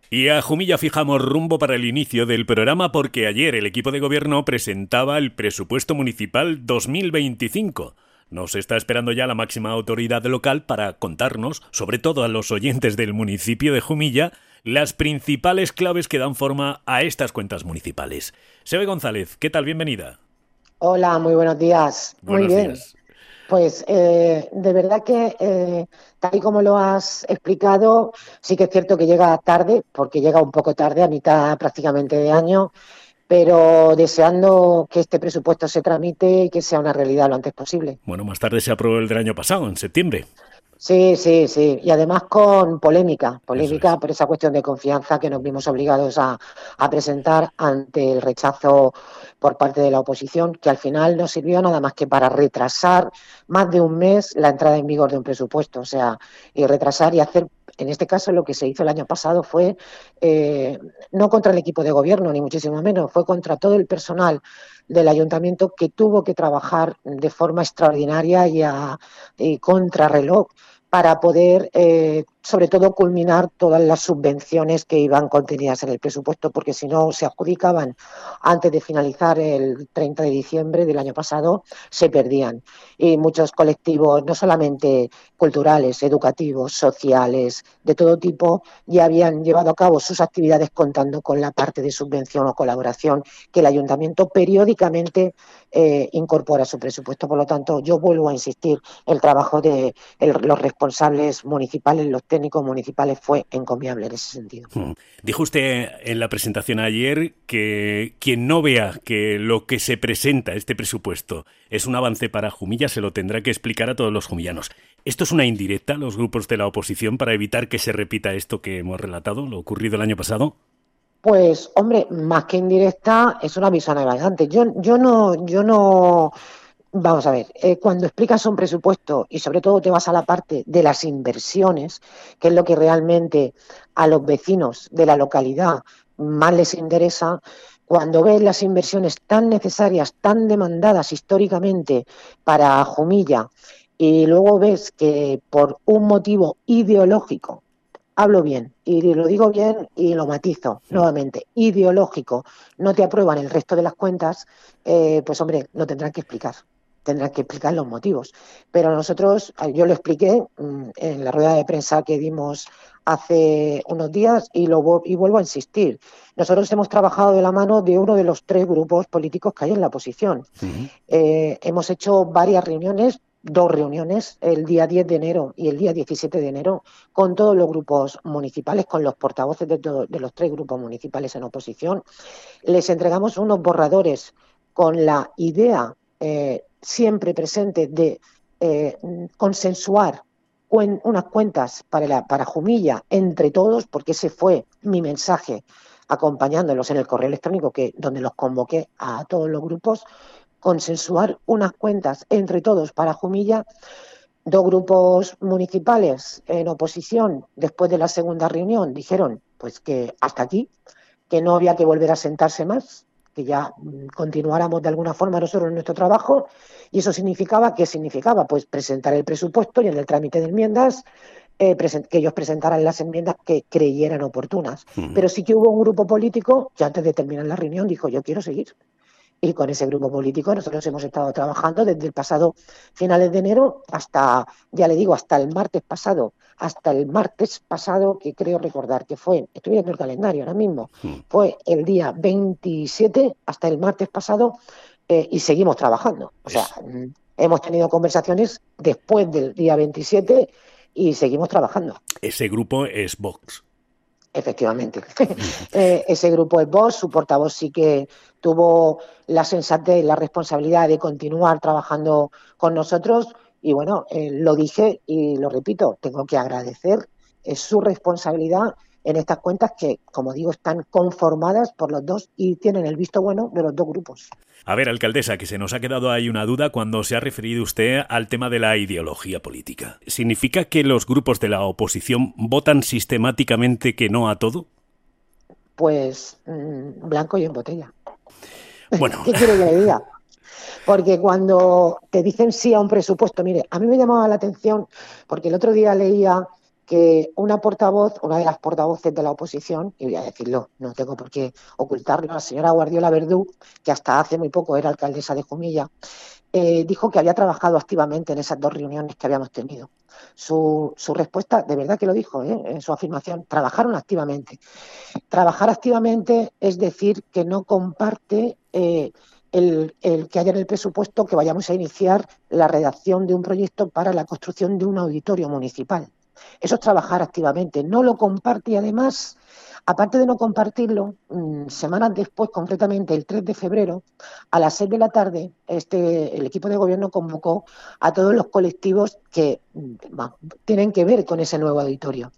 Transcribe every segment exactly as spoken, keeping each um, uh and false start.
Y a Jumilla fijamos rumbo para el inicio del programa porque ayer el equipo de gobierno presentaba el presupuesto municipal dos mil veinticinco. Nos está esperando ya la máxima autoridad local para contarnos, sobre todo a los oyentes del municipio de Jumilla, las principales claves que dan forma a estas cuentas municipales. Sebe González, ¿qué tal? Bienvenida. Hola, muy buenos días. Muy Buenos bien. días. Pues eh, de verdad que, eh, tal y como lo has explicado, sí que es cierto que llega tarde, porque llega un poco tarde, a mitad prácticamente de año, pero deseando que este presupuesto se tramite y que sea una realidad lo antes posible. Bueno, más tarde se aprobó el del año pasado, en septiembre. Sí, sí, sí. Y además con polémica, Eso es. polémica por esa cuestión de confianza que nos vimos obligados a, a presentar ante el rechazo por parte de la oposición, que al final no sirvió nada más que para retrasar más de un mes la entrada en vigor de un presupuesto. O sea, y retrasar y hacer, en este caso lo que se hizo el año pasado fue eh, no contra el equipo de gobierno, ni muchísimo menos, fue contra todo el personal del ayuntamiento que tuvo que trabajar de forma extraordinaria y a y contrarreloj para poder, eh, sobre todo, culminar todas las subvenciones que iban contenidas en el presupuesto, porque si no se adjudicaban antes de finalizar el treinta de diciembre del año pasado, se perdían. Y muchos colectivos, no solamente culturales, educativos, sociales, de todo tipo, ya habían llevado a cabo sus actividades contando con la parte de subvención o colaboración que el ayuntamiento periódicamente eh, incorpora a su presupuesto. Por lo tanto, yo vuelvo a insistir, el trabajo de el, los responsables municipales, los técnicos municipales, fue encomiable en ese sentido. Hmm. Dijo usted en la presentación ayer que quien no vea que lo que se presenta, este presupuesto, es un avance para Jumilla, se lo tendrá que explicar a todos los jumillanos. ¿Esto es una indirecta a los grupos de la oposición para evitar que se repita esto que hemos relatado, lo ocurrido el año pasado? Pues, hombre, más que indirecta, es una visa navegante. Yo, yo no, yo no. Vamos a ver, eh, cuando explicas un presupuesto y sobre todo te vas a la parte de las inversiones, que es lo que realmente a los vecinos de la localidad más les interesa, cuando ves las inversiones tan necesarias, tan demandadas históricamente para Jumilla, y luego ves que por un motivo ideológico, hablo bien, y lo digo bien y lo matizo nuevamente, ideológico, no te aprueban el resto de las cuentas, eh, pues hombre, lo tendrán que explicar. Tendrán que explicar los motivos. Pero nosotros, yo lo expliqué mmm, en la rueda de prensa que dimos hace unos días y, lo, y vuelvo a insistir. Nosotros hemos trabajado de la mano de uno de los tres grupos políticos que hay en la oposición. Uh-huh. Eh, hemos hecho varias reuniones, dos reuniones, el día diez de enero y el día diecisiete de enero, con todos los grupos municipales, con los portavoces de, todo, de los tres grupos municipales en oposición. Les entregamos unos borradores con la idea eh, siempre presente de eh, consensuar cuen, unas cuentas para, la, para Jumilla entre todos, porque ese fue mi mensaje acompañándolos en el correo electrónico que donde los convoqué a todos los grupos, consensuar unas cuentas entre todos para Jumilla. Dos grupos municipales en oposición, después de la segunda reunión, dijeron pues que hasta aquí, que no había que volver a sentarse más, que ya continuáramos de alguna forma nosotros en nuestro trabajo, y eso significaba, ¿qué significaba? Pues presentar el presupuesto y en el trámite de enmiendas eh, que ellos presentaran las enmiendas que creyeran oportunas. Uh-huh. Pero sí que hubo un grupo político que antes de terminar la reunión dijo, yo quiero seguir. Y con ese grupo político nosotros hemos estado trabajando desde el pasado finales de enero hasta, ya le digo, hasta el martes pasado, hasta el martes pasado, que creo recordar que fue, estoy viendo el calendario ahora mismo, Uh-huh. fue el día veintisiete hasta el martes pasado, eh, y seguimos trabajando. O sea, Es... hemos tenido conversaciones después del día veintisiete y seguimos trabajando. Ese grupo es Vox. Efectivamente. eh, ese grupo es Vox, su portavoz sí que tuvo la sensatez, la responsabilidad de continuar trabajando con nosotros y bueno, eh, lo dije y lo repito, tengo que agradecer, es su responsabilidad en estas cuentas que, como digo, están conformadas por los dos y tienen el visto bueno de los dos grupos. A ver, alcaldesa, que se nos ha quedado ahí una duda cuando se ha referido usted al tema de la ideología política. ¿Significa que los grupos de la oposición votan sistemáticamente que no a todo? Pues mmm, blanco y en botella. Bueno. ¿Qué quiere que le diga? Porque cuando te dicen sí a un presupuesto, mire, a mí me llamaba la atención, porque el otro día leía que una portavoz, una de las portavoces de la oposición, y voy a decirlo, no tengo por qué ocultarlo, la señora Guardiola Verdú, que hasta hace muy poco era alcaldesa de Jumilla, eh, dijo que había trabajado activamente en esas dos reuniones que habíamos tenido. Su, su respuesta, de verdad que lo dijo, ¿eh? En su afirmación, trabajaron activamente. Trabajar activamente es decir que no comparte eh, el, el que haya en el presupuesto que vayamos a iniciar la redacción de un proyecto para la construcción de un auditorio municipal. Eso es trabajar activamente. No lo comparte y además, aparte de no compartirlo, mmm, semanas después, concretamente el tres de febrero, a las seis de la tarde, este, el equipo de gobierno convocó a todos los colectivos que bah, tienen que ver con ese nuevo auditorio.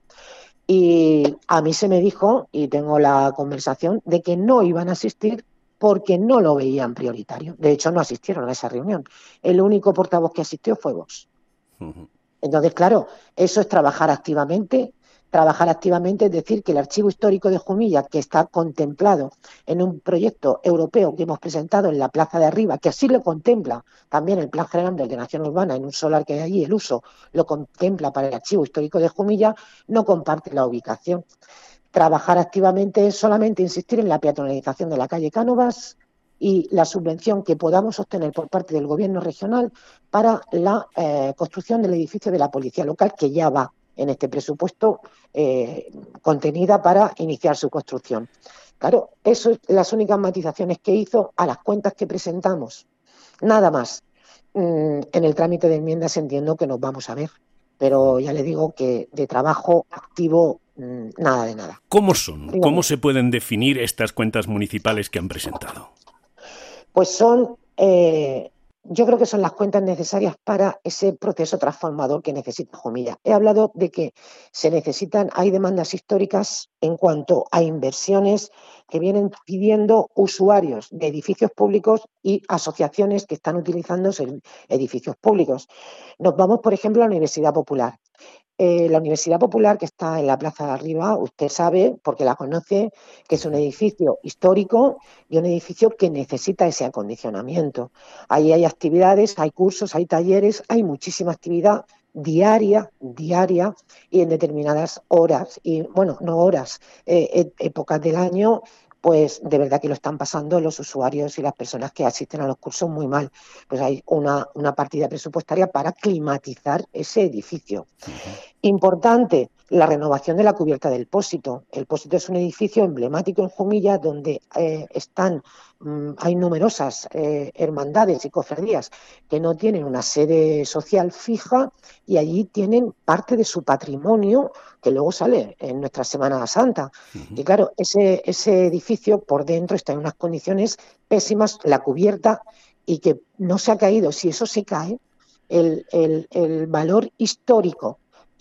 Y a mí se me dijo, y tengo la conversación, de que no iban a asistir porque no lo veían prioritario. De hecho, no asistieron a esa reunión. El único portavoz que asistió fue Vox. Uh-huh. Entonces, claro, eso es trabajar activamente. Trabajar activamente es decir que el archivo histórico de Jumilla, que está contemplado en un proyecto europeo que hemos presentado en la Plaza de Arriba, que así lo contempla también el Plan General de Ordenación Urbana, en un solar que hay allí, el uso lo contempla para el archivo histórico de Jumilla, no comparte la ubicación. Trabajar activamente es solamente insistir en la peatonalización de la calle Cánovas y la subvención que podamos obtener por parte del gobierno regional para la eh, construcción del edificio de la policía local, que ya va en este presupuesto eh, contenida para iniciar su construcción. Claro, eso es las únicas matizaciones que hizo a las cuentas que presentamos. Nada más. Mm, en el trámite de enmiendas entiendo que nos vamos a ver, pero ya le digo que de trabajo activo, mm, nada de nada. ¿Cómo son? Dígame. ¿Cómo se pueden definir estas cuentas municipales que han presentado? Pues son... Eh, Yo creo que son las cuentas necesarias para ese proceso transformador que necesita Jumilla. He hablado de que se necesitan, hay demandas históricas en cuanto a inversiones que vienen pidiendo usuarios de edificios públicos y asociaciones que están utilizando edificios públicos. Nos vamos, por ejemplo, a la Universidad Popular. Eh, la Universidad Popular, que está en la Plaza de Arriba, usted sabe, porque la conoce, que es un edificio histórico y un edificio que necesita ese acondicionamiento. Ahí hay actividades, hay cursos, hay talleres, hay muchísima actividad diaria, diaria y en determinadas horas, y bueno, no horas, eh, épocas del año, pues de verdad que lo están pasando los usuarios y las personas que asisten a los cursos muy mal. Pues hay una, una partida presupuestaria para climatizar ese edificio. Importante, la renovación de la cubierta del Pósito. El Pósito es un edificio emblemático en Jumilla donde eh, están, mmm, hay numerosas eh, hermandades y cofradías que no tienen una sede social fija y allí tienen parte de su patrimonio que luego sale en nuestra Semana Santa. Uh-huh. Y claro, ese, ese edificio por dentro está en unas condiciones pésimas, la cubierta, y que no se ha caído. Si eso se cae, el, el, el valor histórico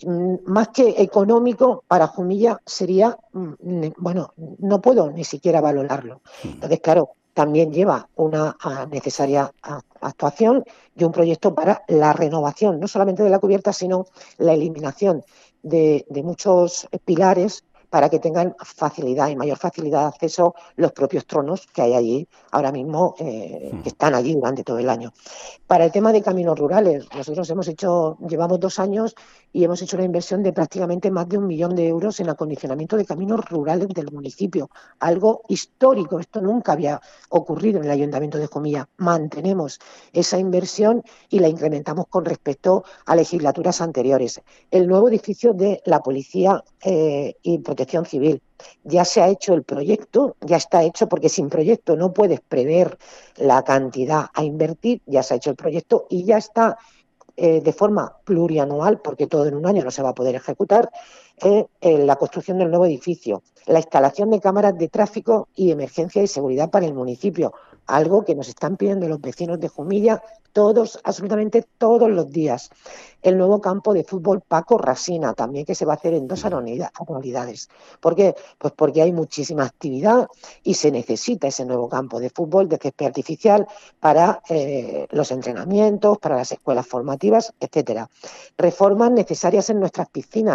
más que económico para Jumilla sería, bueno, no puedo ni siquiera valorarlo. Entonces, claro, también lleva una necesaria actuación y un proyecto para la renovación, no solamente de la cubierta, sino la eliminación de, de muchos pilares para que tengan facilidad y mayor facilidad de acceso los propios tronos que hay allí ahora mismo, eh, que están allí durante todo el año. Para el tema de caminos rurales, nosotros hemos hecho, llevamos dos años y hemos hecho una inversión de prácticamente más de un millón de euros en acondicionamiento de caminos rurales del municipio. Algo histórico, esto nunca había ocurrido en el Ayuntamiento de Jumilla. Mantenemos esa inversión y la incrementamos con respecto a legislaturas anteriores. El nuevo edificio de la Policía eh, y Protección Civil. Ya se ha hecho el proyecto, ya está hecho, porque sin proyecto no puedes prever la cantidad a invertir, ya se ha hecho el proyecto y ya está eh, de forma plurianual, porque todo en un año no se va a poder ejecutar, eh, eh, la construcción del nuevo edificio, la instalación de cámaras de tráfico y emergencia y seguridad para el municipio, algo que nos están pidiendo los vecinos de Jumilla todos, absolutamente todos los días. El nuevo campo de fútbol Paco Rasina, también, que se va a hacer en dos anualidades. ¿Por qué? Pues porque hay muchísima actividad y se necesita ese nuevo campo de fútbol de césped artificial para eh, los entrenamientos, para las escuelas formativas, etcétera. Reformas necesarias en nuestras piscinas.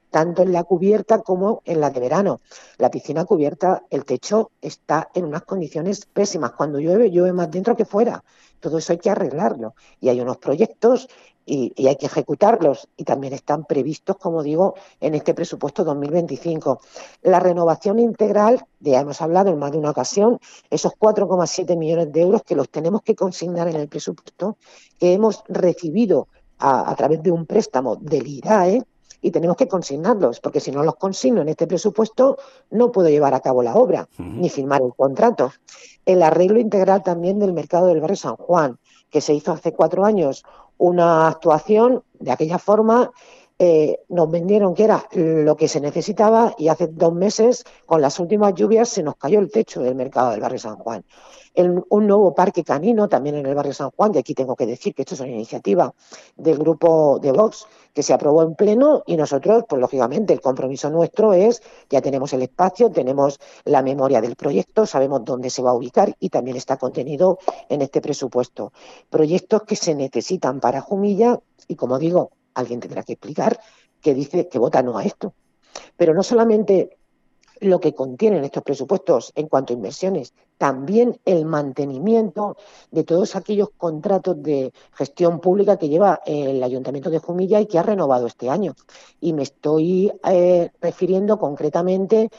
tanto en la cubierta como en la de verano. La piscina cubierta, el techo está en unas condiciones pésimas. Cuando llueve, llueve más dentro que fuera. Todo eso hay que arreglarlo. Y hay unos proyectos y, y hay que ejecutarlos. Y también están previstos, como digo, en este presupuesto dos mil veinticinco. La renovación integral, ya hemos hablado en más de una ocasión, esos cuatro coma siete millones de euros que los tenemos que consignar en el presupuesto, que hemos recibido a, a través de un préstamo del IRAE, y tenemos que consignarlos, porque si no los consigno en este presupuesto no puedo llevar a cabo la obra, uh-huh. ni firmar el contrato. El arreglo integral también del mercado del barrio San Juan, que se hizo hace cuatro años, una actuación de aquella forma. Eh, nos vendieron que era lo que se necesitaba y hace dos meses, con las últimas lluvias, se nos cayó el techo del mercado del barrio San Juan. El, un nuevo parque canino también en el barrio San Juan, y aquí tengo que decir que esto es una iniciativa del grupo de Vox que se aprobó en pleno, y nosotros, pues lógicamente, el compromiso nuestro es, ya tenemos el espacio, tenemos la memoria del proyecto, sabemos dónde se va a ubicar y también está contenido en este presupuesto. Proyectos que se necesitan para Jumilla y, como digo, alguien tendrá que explicar que dice que vota no a esto. Pero no solamente lo que contienen estos presupuestos en cuanto a inversiones, también el mantenimiento de todos aquellos contratos de gestión pública que lleva el Ayuntamiento de Jumilla y que ha renovado este año. Y me estoy eh, refiriendo concretamente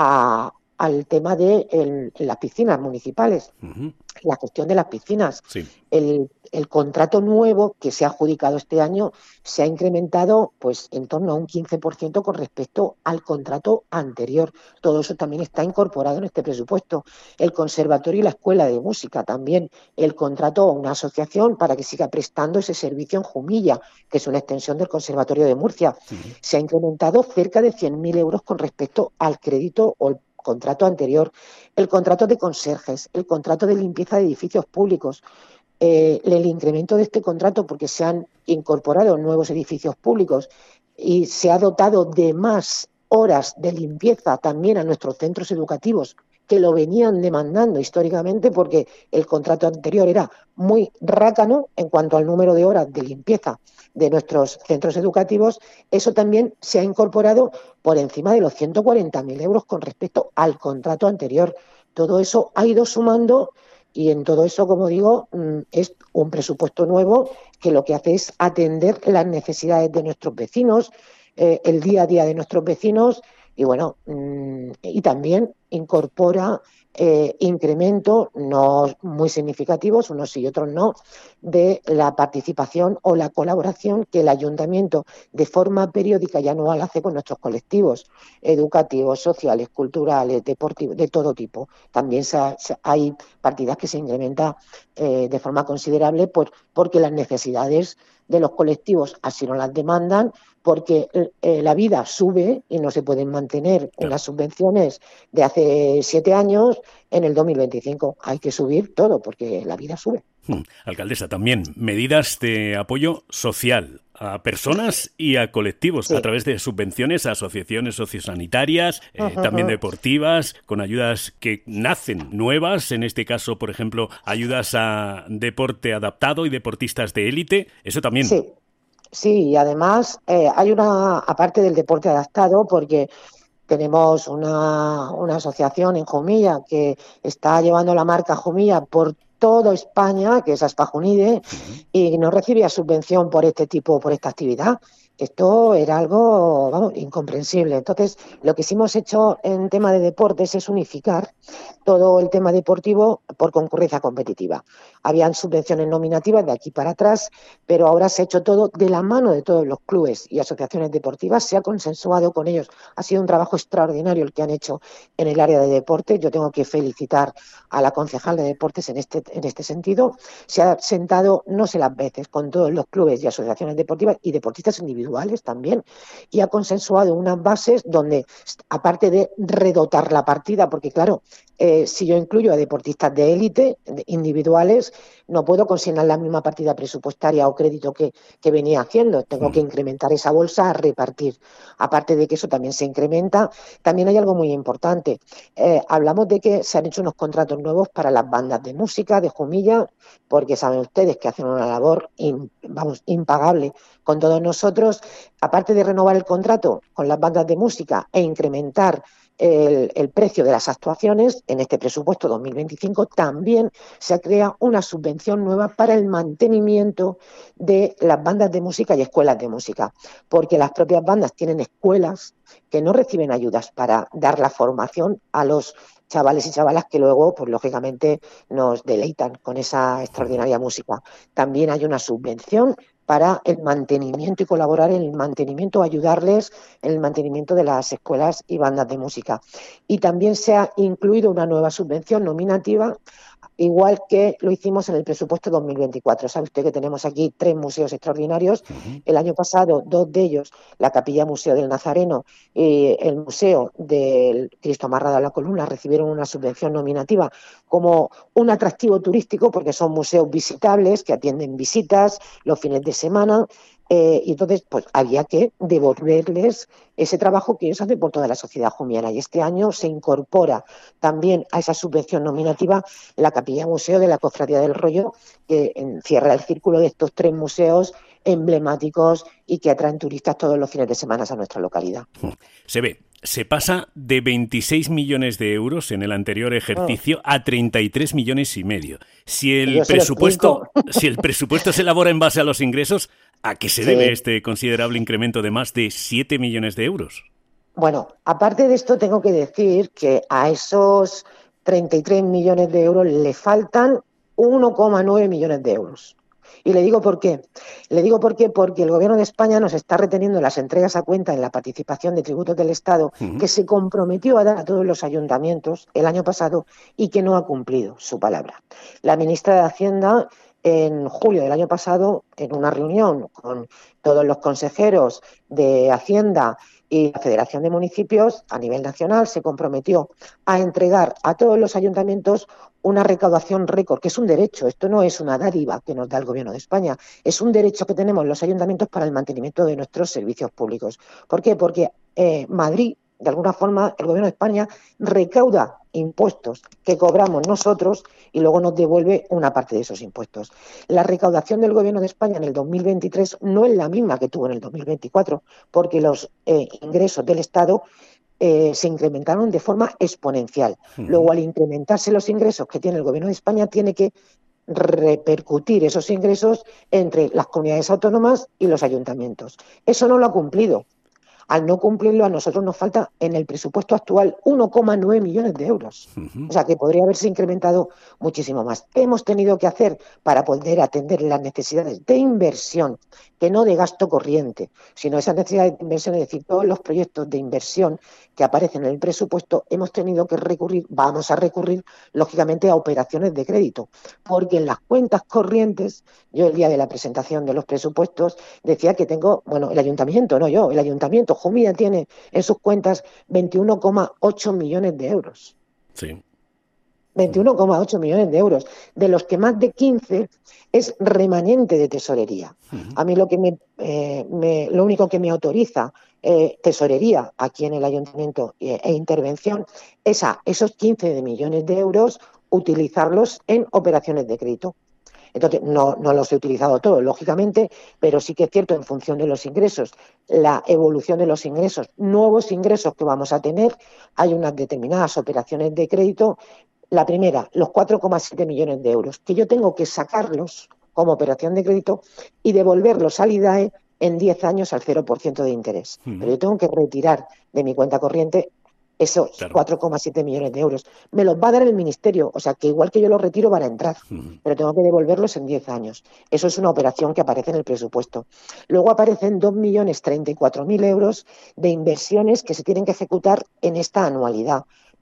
a, al tema de el, las piscinas municipales, uh-huh. la gestión de las piscinas. Sí. El, el contrato nuevo que se ha adjudicado este año se ha incrementado pues en torno a un quince por ciento con respecto al contrato anterior. Todo eso también está incorporado en este presupuesto. El conservatorio y la escuela de música también, el contrato a una asociación para que siga prestando ese servicio en Jumilla, que es una extensión del Conservatorio de Murcia. Sí. Se ha incrementado cerca de cien mil euros con respecto al crédito o el contrato anterior. El contrato de conserjes, el contrato de limpieza de edificios públicos, eh, el incremento de este contrato porque se han incorporado nuevos edificios públicos y se ha dotado de más horas de limpieza también a nuestros centros educativos, que lo venían demandando históricamente porque el contrato anterior era muy rácano en cuanto al número de horas de limpieza de nuestros centros educativos. Eso también se ha incorporado por encima de los ciento cuarenta mil euros con respecto al contrato anterior. Todo eso ha ido sumando y en todo eso, como digo, es un presupuesto nuevo que lo que hace es atender las necesidades de nuestros vecinos, eh, el día a día de nuestros vecinos. Y bueno, y también incorpora eh, incremento, no muy significativos, unos sí y otros no, de la participación o la colaboración que el ayuntamiento de forma periódica y anual hace con nuestros colectivos educativos, sociales, culturales, deportivos, de todo tipo. También se ha, se, hay partidas que se incrementan eh, de forma considerable por, porque las necesidades de los colectivos así no las demandan, porque eh, la vida sube y no se pueden mantener claro. unas subvenciones de hace siete años en el dos mil veinticinco. Hay que subir todo porque la vida sube. Hmm. Alcaldesa, también medidas de apoyo social a personas y a colectivos sí. a través de subvenciones a asociaciones sociosanitarias, eh, uh-huh. también deportivas, con ayudas que nacen nuevas, en este caso, por ejemplo, ayudas a deporte adaptado y deportistas de élite. Eso también. Sí, sí, y además eh, hay una, aparte del deporte adaptado, porque tenemos una, una asociación en Jumilla que está llevando la marca Jumilla por toda España, que es Aspajunide, uh-huh. y no recibía subvención por este tipo, por esta actividad. Esto era algo, vamos, incomprensible. Entonces, lo que sí hemos hecho en tema de deportes es unificar todo el tema deportivo por concurrencia competitiva. Habían subvenciones nominativas de aquí para atrás, pero ahora se ha hecho todo de la mano de todos los clubes y asociaciones deportivas, se ha consensuado con ellos. Ha sido un trabajo extraordinario el que han hecho en el área de deporte. Yo tengo que felicitar a la concejal de deportes en este, en este sentido. Se ha sentado no sé las veces con todos los clubes y asociaciones deportivas y deportistas individuales también, y ha consensuado unas bases donde, aparte de redotar la partida, porque claro, Eh, si yo incluyo a deportistas de élite, de individuales, no puedo consignar la misma partida presupuestaria o crédito que, que venía haciendo. Tengo que incrementar esa bolsa a repartir. Aparte de que eso también se incrementa, también hay algo muy importante. Eh, hablamos de que se han hecho unos contratos nuevos para las bandas de música, de Jumilla, porque saben ustedes que hacen una labor in, vamos, impagable con todos nosotros. Aparte de renovar el contrato con las bandas de música e incrementar El, el precio de las actuaciones, en este presupuesto dos mil veinticinco también se crea una subvención nueva para el mantenimiento de las bandas de música y escuelas de música, porque las propias bandas tienen escuelas que no reciben ayudas para dar la formación a los chavales y chavalas que luego, pues lógicamente, nos deleitan con esa extraordinaria música. También hay una subvención para el mantenimiento y colaborar en el mantenimiento, ayudarles en el mantenimiento de las escuelas y bandas de música. Y también se ha incluido una nueva subvención nominativa, igual que lo hicimos en el presupuesto dos mil veinticuatro. Sabe usted que tenemos aquí tres museos extraordinarios. Uh-huh. El año pasado, dos de ellos, la Capilla Museo del Nazareno y el Museo del Cristo Amarrado a la Columna, recibieron una subvención nominativa como un atractivo turístico, porque son museos visitables que atienden visitas los fines de semana. Eh, y entonces, pues había que devolverles ese trabajo que ellos hacen por toda la sociedad jumiana. Y este año se incorpora también a esa subvención nominativa la Capilla Museo de la Cofradía del Rollo, que cierra el círculo de estos tres museos emblemáticos y que atraen turistas todos los fines de semana a nuestra localidad. Se ve. Se pasa de veintiséis millones de euros en el anterior ejercicio a treinta y tres millones y medio. Si el presupuesto, si el presupuesto se elabora en base a los ingresos, ¿a qué se sí. debe este considerable incremento de más de siete millones de euros? Bueno, aparte de esto tengo que decir que a esos treinta y tres millones de euros le faltan uno coma nueve millones de euros. Y le digo por qué. Le digo por qué porque el Gobierno de España nos está reteniendo las entregas a cuenta en la participación de tributos del Estado uh-huh. que se comprometió a dar a todos los ayuntamientos el año pasado y que no ha cumplido su palabra. La ministra de Hacienda, en julio del año pasado, en una reunión con todos los consejeros de Hacienda y la Federación de Municipios a nivel nacional, se comprometió a entregar a todos los ayuntamientos una recaudación récord, que es un derecho, esto no es una dádiva que nos da el Gobierno de España, es un derecho que tenemos los ayuntamientos para el mantenimiento de nuestros servicios públicos. ¿Por qué? Porque eh, Madrid, de alguna forma, el Gobierno de España recauda impuestos que cobramos nosotros y luego nos devuelve una parte de esos impuestos. La recaudación del Gobierno de España en el dos mil veintitrés no es la misma que tuvo en el dos mil veinticuatro, porque los eh, ingresos del Estado eh, se incrementaron de forma exponencial. Uh-huh. Luego, al incrementarse los ingresos que tiene el Gobierno de España, tiene que repercutir esos ingresos entre las comunidades autónomas y los ayuntamientos. Eso no lo ha cumplido. Al no cumplirlo, a nosotros nos falta en el presupuesto actual uno coma nueve millones de euros. Uh-huh. O sea, que podría haberse incrementado muchísimo más. ¿Qué hemos tenido que hacer para poder atender las necesidades de inversión, que no de gasto corriente, sino esas necesidades de inversión, es decir, todos los proyectos de inversión que aparecen en el presupuesto? Hemos tenido que recurrir, vamos a recurrir, lógicamente, a operaciones de crédito, porque en las cuentas corrientes, yo el día de la presentación de los presupuestos decía que tengo, bueno, el ayuntamiento, no yo, el ayuntamiento, Jumilla tiene en sus cuentas veintiuno coma ocho millones de euros. Sí. veintiuno coma ocho millones de euros, de los que más de quince es remanente de tesorería. Uh-huh. A mí lo que me, eh, me, lo único que me autoriza eh, tesorería aquí en el ayuntamiento e, e intervención es a esos quince millones de euros utilizarlos en operaciones de crédito. Entonces, no, no los he utilizado todos, lógicamente, pero sí que es cierto, en función de los ingresos, la evolución de los ingresos, nuevos ingresos que vamos a tener, hay unas determinadas operaciones de crédito. La primera, los cuatro coma siete millones de euros, que yo tengo que sacarlos como operación de crédito y devolverlos al I D A E en diez años al cero por ciento de interés. Uh-huh. Pero yo tengo que retirar de mi cuenta corriente esos claro. cuatro coma siete millones de euros. Me los va a dar el Ministerio, o sea que igual que yo los retiro van a entrar, uh-huh. pero tengo que devolverlos en diez años. Eso es una operación que aparece en el presupuesto. Luego aparecen dos millones treinta y cuatro mil euros de inversiones que se tienen que ejecutar en esta anualidad.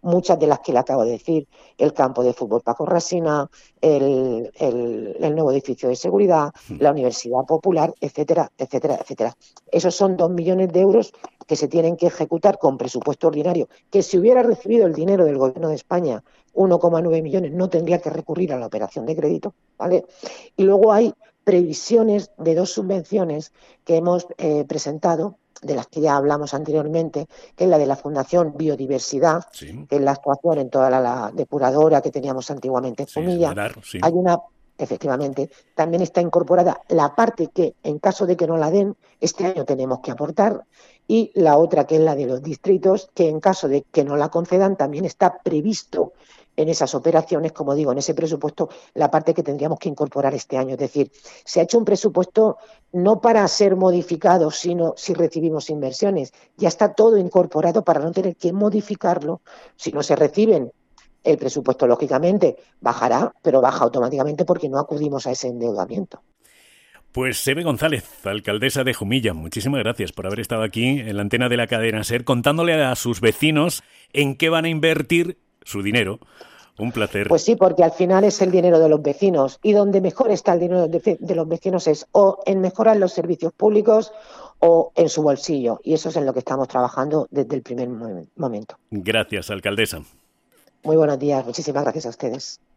muchas de las que le acabo de decir, el campo de fútbol Paco Rasina, el, el, el nuevo edificio de seguridad, la Universidad Popular, etcétera, etcétera, etcétera. Esos son dos millones de euros que se tienen que ejecutar con presupuesto ordinario, que si hubiera recibido el dinero del Gobierno de España, uno coma nueve millones, no tendría que recurrir a la operación de crédito, ¿vale? Y luego hay previsiones de dos subvenciones que hemos eh, presentado, de las que ya hablamos anteriormente, que es la de la Fundación Biodiversidad, Sí. que es la actuación en toda la, la depuradora que teníamos antiguamente en Sí, Jumilla. Dar, sí. Hay una, efectivamente, también está incorporada la parte que, en caso de que no la den, este año tenemos que aportar, y la otra, que es la de los distritos, que en caso de que no la concedan, también está previsto en esas operaciones, como digo, en ese presupuesto, la parte que tendríamos que incorporar este año. Es decir, se ha hecho un presupuesto no para ser modificado, sino si recibimos inversiones. Ya está todo incorporado para no tener que modificarlo. Si no se reciben, el presupuesto, lógicamente, bajará, pero baja automáticamente porque no acudimos a ese endeudamiento. Pues Sebe González, alcaldesa de Jumilla, muchísimas gracias por haber estado aquí en la antena de la cadena SER, contándole a sus vecinos en qué van a invertir su dinero. Un placer. Pues sí, porque al final es el dinero de los vecinos, y donde mejor está el dinero de, de los vecinos es o en mejorar los servicios públicos o en su bolsillo, y eso es en lo que estamos trabajando desde el primer momento. Gracias, alcaldesa. Muy buenos días, muchísimas gracias a ustedes.